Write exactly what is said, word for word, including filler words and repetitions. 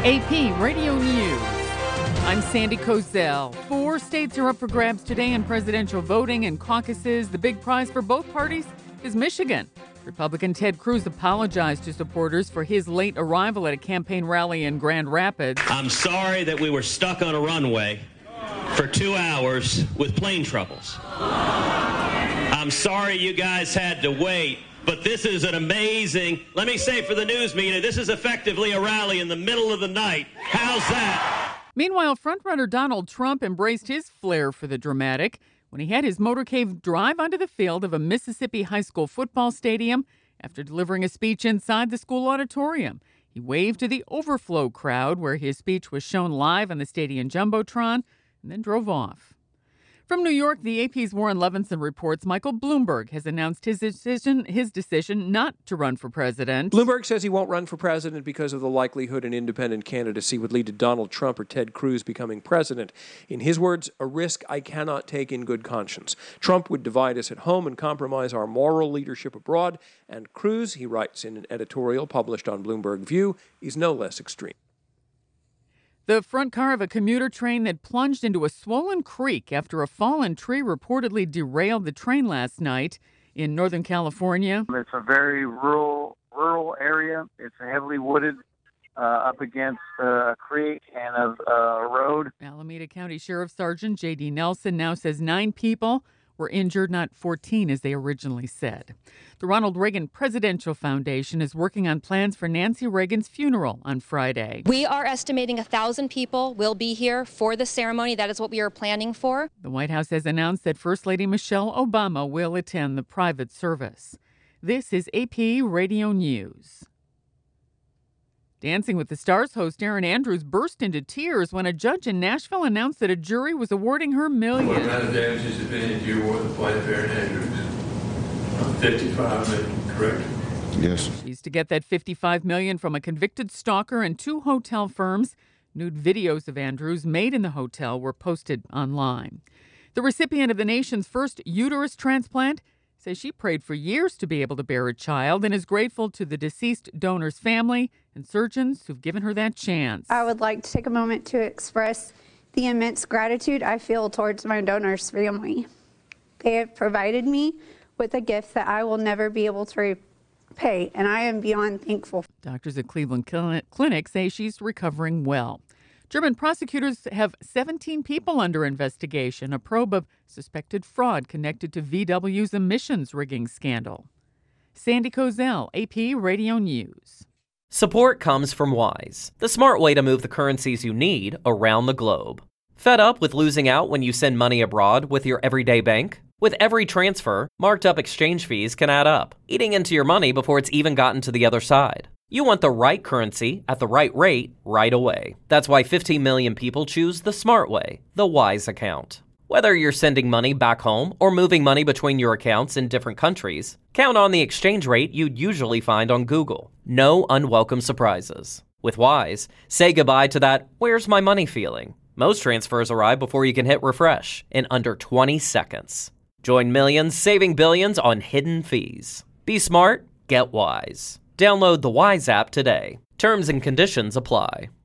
A P Radio News. I'm Sandy Kozel. Four states are up for grabs today in presidential voting and caucuses. The big prize for both parties is Michigan. Republican Ted Cruz apologized to supporters for his late arrival at a campaign rally in Grand Rapids. I'm sorry that we were stuck on a runway for two hours with plane troubles. I'm sorry you guys had to wait. But this is an amazing, let me say for the news media, this is effectively a rally in the middle of the night. How's that? Meanwhile, frontrunner Donald Trump embraced his flair for the dramatic when he had his motorcade drive onto the field of a Mississippi high school football stadium after delivering a speech inside the school auditorium. He waved to the overflow crowd where his speech was shown live on the stadium jumbotron and then drove off. From New York, the A P's Warren Levinson reports Michael Bloomberg has announced his decision his decision not to run for president. Bloomberg says he won't run for president because of the likelihood an independent candidacy would lead to Donald Trump or Ted Cruz becoming president. In his words, a risk I cannot take in good conscience. Trump would divide us at home and compromise our moral leadership abroad. And Cruz, he writes in an editorial published on Bloomberg View, is no less extreme. The front car of a commuter train that plunged into a swollen creek after a fallen tree reportedly derailed the train last night in Northern California. It's a very rural rural area. It's heavily wooded uh, up against uh, a creek and a, a road. Alameda County Sheriff Sergeant J D Nelson now says nine people were injured, not fourteen as they originally said. The Ronald Reagan Presidential Foundation is working on plans for Nancy Reagan's funeral on Friday. We are estimating one thousand people will be here for the ceremony. That is what we are planning for. The White House has announced that First Lady Michelle Obama will attend the private service. This is A P Radio News. Dancing with the Stars host Erin Andrews burst into tears when a judge in Nashville announced that a jury was awarding her millions. What kind of damages, if any, do you award the plight Erin Andrews? fifty-five million, correct? Yes. She's to get that fifty-five million dollars from a convicted stalker and two hotel firms. Nude videos of Andrews made in the hotel were posted online. The recipient of the nation's first uterus transplant says she prayed for years to be able to bear a child and is grateful to the deceased donor's family and surgeons who've given her that chance. I would like to take a moment to express the immense gratitude I feel towards my donor's family. They have provided me with a gift that I will never be able to repay, and I am beyond thankful. Doctors at Cleveland Clinic say she's recovering well. German prosecutors have seventeen people under investigation, a probe of suspected fraud connected to V W's emissions rigging scandal. Sandy Kozel, A P Radio News. Support comes from Wise, the smart way to move the currencies you need around the globe. Fed up with losing out when you send money abroad with your everyday bank? With every transfer, marked up exchange fees can add up, eating into your money before it's even gotten to the other side. You want the right currency at the right rate right away. That's why fifteen million people choose the smart way, the Wise account. Whether you're sending money back home or moving money between your accounts in different countries, count on the exchange rate you'd usually find on Google. No unwelcome surprises. With Wise, say goodbye to that "where's my money" feeling. Most transfers arrive before you can hit refresh in under twenty seconds. Join millions saving billions on hidden fees. Be smart, get Wise. Download the Wise app today. Terms and conditions apply.